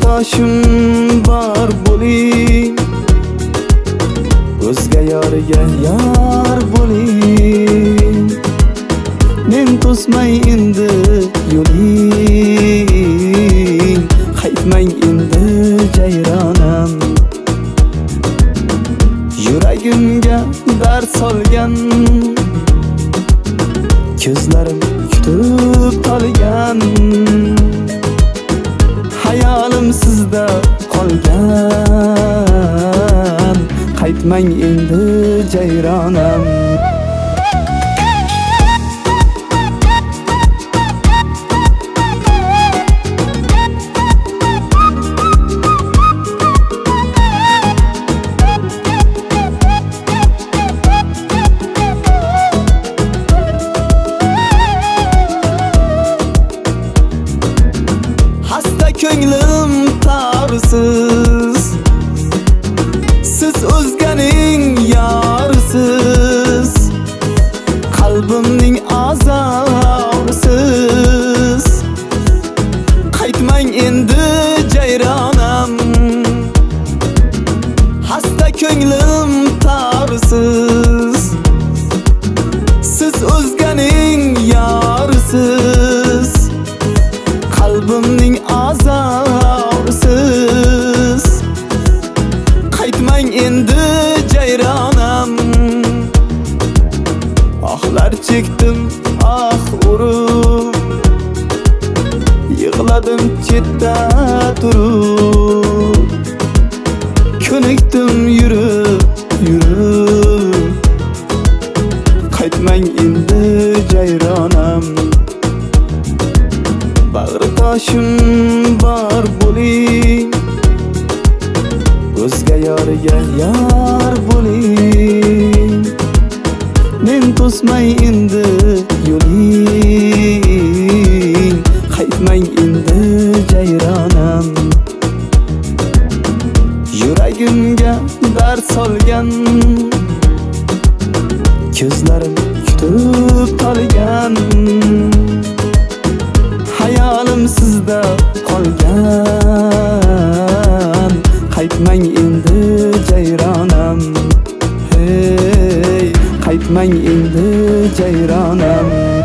toshim bor bo'ling, o'zga yorga yor bo'ling. Men to'smay endi yo'ling, qaytmang endi jayronam. Yuragimga dard solgan, ko'zlarim kutib qolgan. Hayolim sizda qolgan, qaytmang endi jayronam. Ko'nglim tarsiz, siz o'zganing yorisiz. Qalbimning azorisiz, qaytmang endi jayronam. Hasta ko'nglim tarsiz, siz o'zganing yorisiz. Qalbimning azorisiz, qaytmang endi jayronam. Ohlar chekdim, ah urib, yig'ladim chetda turib. Ko'nikdim yurib, yurib, qaytmang endi jayronam. Bag'ri toshim bor bo'ling, o'zga yorga yor bo'ling. Men to'smay endi yo'ling, qaytmang endi jayronam. Yuragimga dard solgan, ko'zlarim kutib qolgan. Hayolim sizda qolgan, qaytmang endi jayronam. Hey, qaytmang endi jayronam.